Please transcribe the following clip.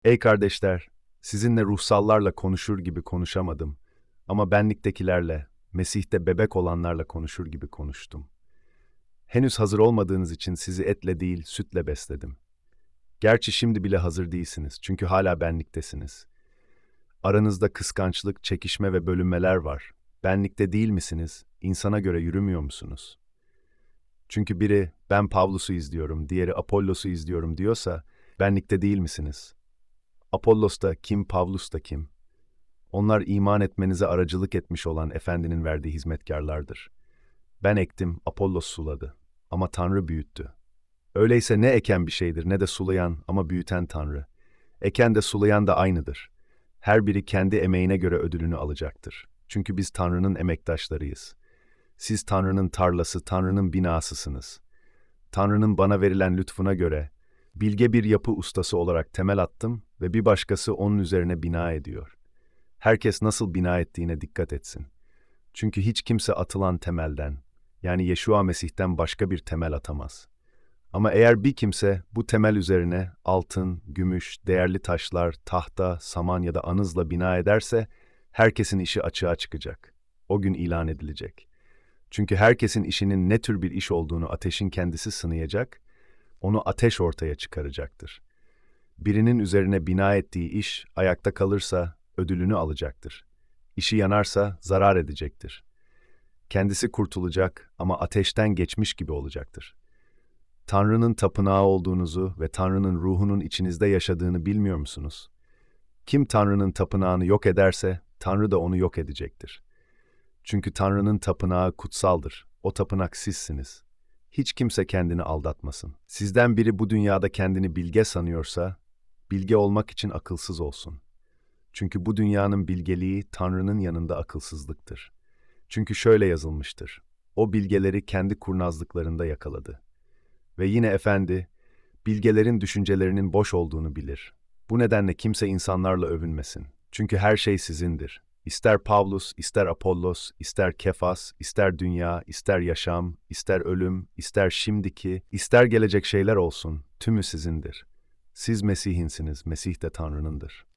Ey kardeşler, sizinle ruhsallarla konuşur gibi konuşamadım. Ama benliktekilerle, Mesih'te bebek olanlarla konuşur gibi konuştum. Henüz hazır olmadığınız için sizi etle değil, sütle besledim. Gerçi şimdi bile hazır değilsiniz, çünkü hala benliktesiniz. Aranızda kıskançlık, çekişme ve bölünmeler var. Benlikte değil misiniz? İnsana göre yürümüyor musunuz? Çünkü biri, ben Pavlus'u izliyorum, diğeri Apollos'u izliyorum diyorsa, benlikte değil misiniz? Apollos da kim, Pavlus da kim? Onlar iman etmenize aracılık etmiş olan Efendinin verdiği hizmetkarlardır. Ben ektim, Apollos suladı. Ama Tanrı büyüttü. Öyleyse ne eken bir şeydir ne de sulayan ama büyüten Tanrı. Eken de sulayan da aynıdır. Her biri kendi emeğine göre ödülünü alacaktır. Çünkü biz Tanrı'nın emektaşlarıyız. Siz Tanrı'nın tarlası, Tanrı'nın binasısınız. Tanrı'nın bana verilen lütfuna göre, bilge bir yapı ustası olarak temel attım ve bir başkası onun üzerine bina ediyor. Herkes nasıl bina ettiğine dikkat etsin. Çünkü hiç kimse atılan temelden, yani Yeşua Mesih'ten başka bir temel atamaz. Ama eğer bir kimse bu temel üzerine altın, gümüş, değerli taşlar, tahta, saman ya da anızla bina ederse, herkesin işi açığa çıkacak. O gün ilan edilecek. Çünkü herkesin işinin ne tür bir iş olduğunu ateşin kendisi sınayacak, onu ateş ortaya çıkaracaktır. Birinin üzerine bina ettiği iş ayakta kalırsa ödülünü alacaktır. İşi yanarsa zarar edecektir. Kendisi kurtulacak ama ateşten geçmiş gibi olacaktır. Tanrı'nın tapınağı olduğunuzu ve Tanrı'nın ruhunun içinizde yaşadığını bilmiyor musunuz? Kim Tanrı'nın tapınağını yok ederse, Tanrı da onu yok edecektir. Çünkü Tanrı'nın tapınağı kutsaldır. O tapınak sizsiniz. Hiç kimse kendini aldatmasın. Sizden biri bu dünyada kendini bilge sanıyorsa, bilge olmak için akılsız olsun. Çünkü bu dünyanın bilgeliği Tanrı'nın yanında akılsızlıktır. Çünkü şöyle yazılmıştır. O bilgeleri kendi kurnazlıklarında yakaladı. Ve yine Efendi, bilgelerin düşüncelerinin boş olduğunu bilir. Bu nedenle kimse insanlarla övünmesin. Çünkü her şey sizindir. İster Pavlus, ister Apollos, ister Kefas, ister dünya, ister yaşam, ister ölüm, ister şimdiki, ister gelecek şeyler olsun, tümü sizindir. Siz Mesih'insiniz, Mesih de Tanrı'nındır.